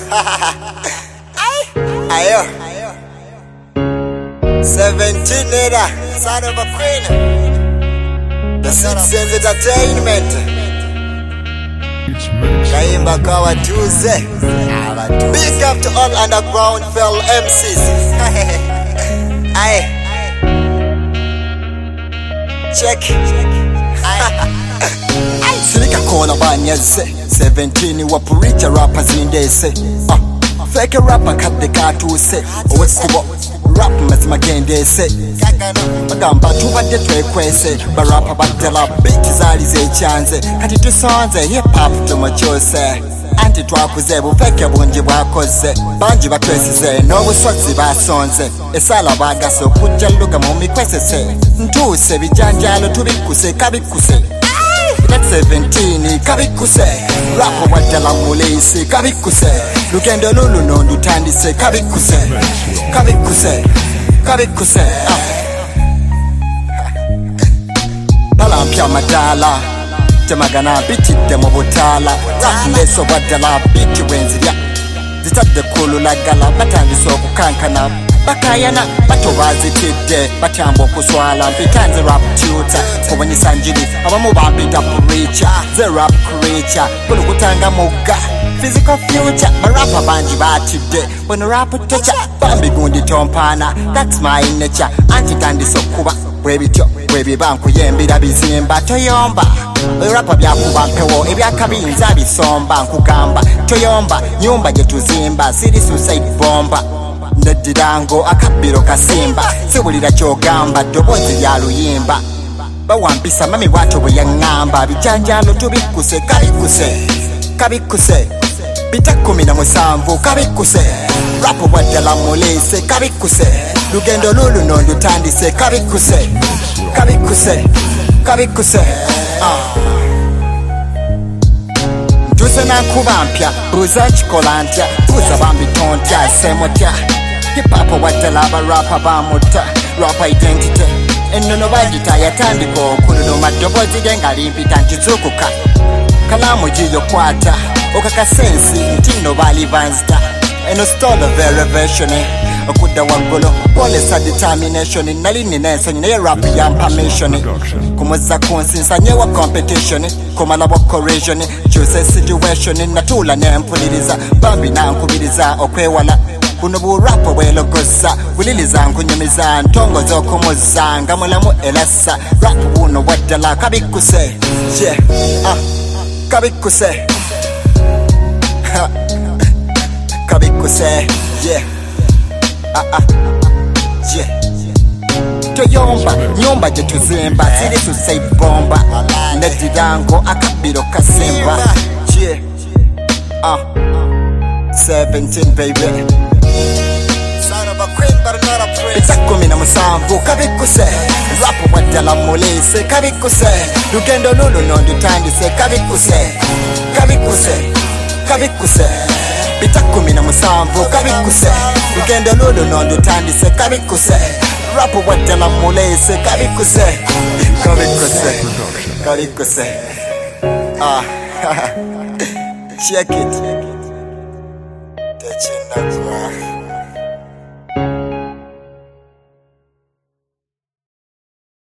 Ayo 17 era, son of a queen. The Six Sense Entertainment. Kaimba kawa tuze. Big up to all underground fell MCs. Aye. Check. Silika kola banyeze 17 wapuricha rappers indese. Fake rapper kat the katuse. Owekubo rap mazima gendese. Bagamba tubadde twekwese barapa batela beat zali zechanze kati tusonze hip hop tumucyose anti twakuze bufeke bungi bwakoze bangi batwesize n'obuswazi basonze esala bagase okujja luga mu mikwesese ntuuse bijanjalo tubikuse kabikuse 17 kabikuse rap wadala mulisi kabikuse lugendo lulu nondutandise kabikuse kabikuse kabikuse Palampya madala temagana bitidde mu butala rap ndeso wadala biti wenzirya zitadde kululagala batandise okukankana bakayana bato bazitidde batamba okuswala mpitanze rap tutor kubonyesa njiri abamu bampita preacher the rap creature kulukutanga mugga physical future barapa banji batidde when rap teacher bambi gundi tompana that's my nature antitandise okuba bwebityo bwebibankuyembera bizimba toyomba rapa byakuba mpewo ebyakabinza bisomba nkugamba toyomba nyumba gyetuzimba siri suicide bomba ndedirango akabiro kasimba siwulira kyogamba ddoboozi lya luyimba bawampisa mami bwato bwe yaŋŋamba bijanjalo tubikuse kabikuse kabikuse bita 17 kabikuse rapo bwaddala mulise kabikuse lugendo lulu nondutandise kabikuse kabikuse kabikuse Tuze nankuba mpya buuza kikola ntya buuza bambi tontya semotya hip hop wadala abarapa bamuta rap identity ennono bagita yatandika okululuma ddoboozi ge nga limpita ntizukuka kalamu giyokwata okakasensi nti nno bali banzita eno stolo verivation okudda waggulu kwolesa determination nali nina ensonyi naye rap yampa mission kumuzza kunsinsa nyewa competition kumala bwa correction kyusa situation natuula nempuliriza bambi nankubiriza okwewala buno burapo bwelogoza buliliza nkunyumiza ntongoza okumuza nga mulamu elasa rap buno waddala kabikuse yeah kabikuse kabikuse yeah yeah toyomba nyumba gyetuzimba ziri suicide bomba nedirango akabiro kasimba yeah 17 baby Son of a queen but not a prince. Bita 17 kabikuse rap wadala mulise kabikuse lugendo lulu nondutandise kabikuse kabikuse kabikuse Bita 17 kabikuse lugendo lulu nondutandise kabikuse rap wadala mulise kabikuse kabikuse kabikuse check it Techinagwa.